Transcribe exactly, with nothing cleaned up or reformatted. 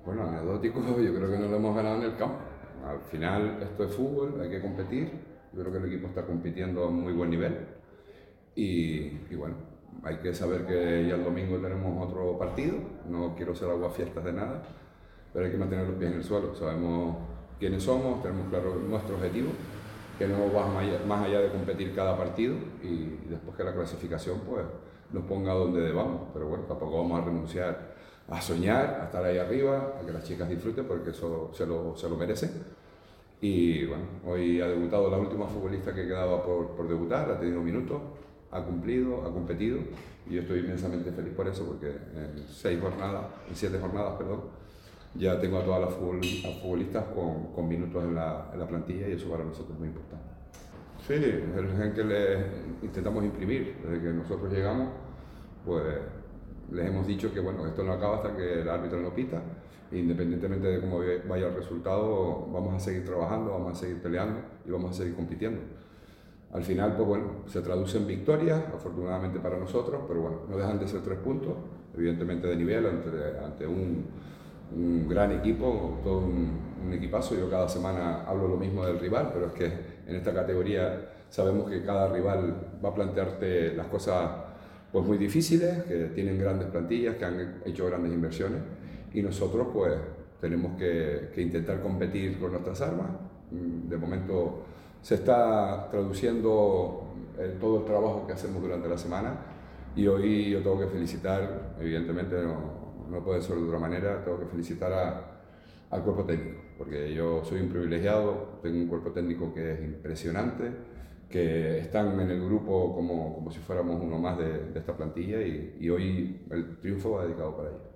Bueno, anecdótico, yo creo que no lo hemos ganado en el campo. Al final esto es fútbol, hay que competir. Yo creo que el equipo está compitiendo a muy buen nivel. Y, y bueno, hay que saber que ya el domingo tenemos otro partido. No quiero ser aguafiestas de nada, pero hay que mantener los pies en el suelo. Sabemos quiénes somos, tenemos claro nuestro objetivo, que no va más allá de competir cada partido y después que la clasificación pues nos ponga donde debamos. Pero bueno, tampoco vamos a renunciar a soñar, a estar ahí arriba, a que las chicas disfruten porque eso se lo, se lo merecen. Y bueno, hoy ha debutado la última futbolista que quedaba por, por debutar, ha tenido minutos, ha cumplido, ha competido y yo estoy inmensamente feliz por eso porque en seis jornadas, en siete jornadas, perdón, ya tengo a todas las futbolistas con, con minutos en la, en la plantilla y eso para nosotros es muy importante. Sí, es el gen que le intentamos imprimir desde que nosotros llegamos, pues les hemos dicho que bueno, esto no acaba hasta que el árbitro no pita, independientemente de cómo vaya el resultado, vamos a seguir trabajando, vamos a seguir peleando y vamos a seguir compitiendo. Al final, pues bueno, se traduce en victorias, afortunadamente para nosotros, pero bueno, no dejan de ser tres puntos, evidentemente de nivel, ante, ante un, un gran equipo, todo un, un equipazo. Yo cada semana hablo lo mismo del rival, pero es que en esta categoría sabemos que cada rival va a plantearte las cosas pues muy difíciles, que tienen grandes plantillas, que han hecho grandes inversiones y nosotros pues tenemos que, que intentar competir con nuestras armas. De momento se está traduciendo el, todo el trabajo que hacemos durante la semana y hoy yo tengo que felicitar, evidentemente no, no puede ser de otra manera, tengo que felicitar a, al cuerpo técnico, porque yo soy un privilegiado, tengo un cuerpo técnico que es impresionante, que están en el grupo como, como si fuéramos uno más de, de esta plantilla y, y hoy el triunfo va dedicado para ellos.